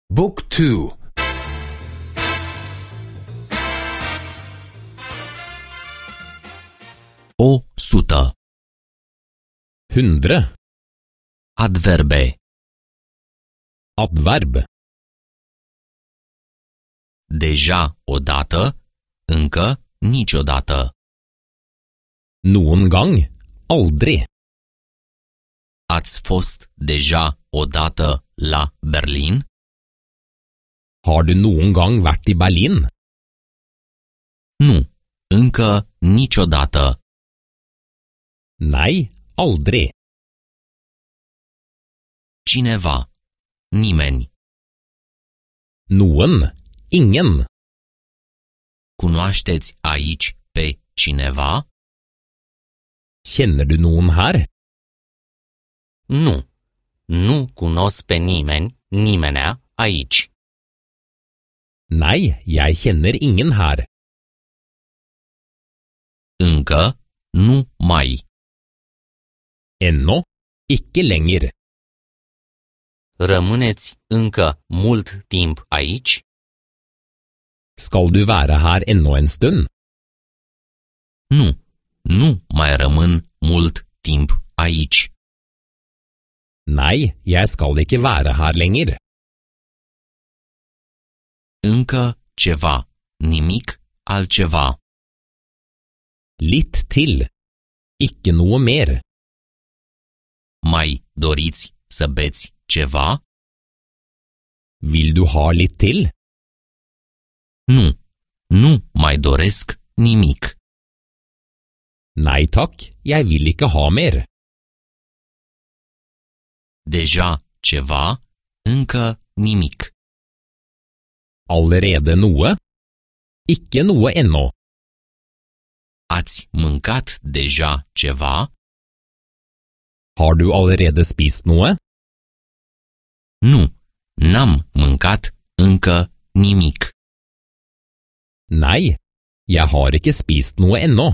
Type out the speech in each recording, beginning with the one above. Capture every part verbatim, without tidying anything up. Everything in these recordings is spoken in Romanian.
Book two. O sută. Hundre. Adverbe. Adverb. Deja odată, încă niciodată. Noen gang. Aldri. Ați fost deja odată la Berlin? Har du noen gang vært i Berlin? Nu, încă niciodată. Nei, aldri. Cineva. Nimeni. Noen. Ingen. Cunoașteți aici pe cineva? Kjenner du noen her? Nu. Nu cunosc pe nimeni, nimenea aici. Nei, jeg kjenner ingen her. Încă nu mai. Ennå. Ikke lenger. Rămâneți încă mult timp aici? Skal du være her ennå en stund? Nu. Nu mai rămân mult timp aici. Nei, jeg skal ikke være her lenger. Încă ceva. Nimic altceva. Litt til. Ikke noe mer. Mai doriți să beți ceva? Vil du ha litt til? Nu. Nu mai doresc nimic. Nei takk, jeg vil ikke ha mer. Deja ceva, încă nimic. Allerede noe? Ikke noe ennå. Ați mâncat deja ceva? Har du allerede spist noe? Nu, n-am mâncat încă nimic. Nei, jeg har ikke spist noe ennå.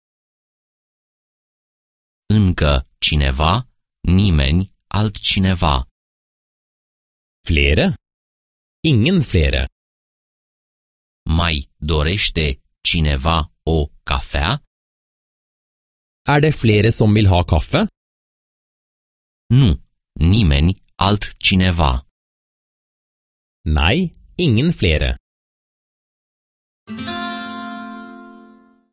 Încă cineva, nimeni altcineva. Flere? Ingen flere. Mai dorește cineva o cafea? Er det flere som vil ha kaffe? Nu, nimeni altcineva. Nei, ingen flere.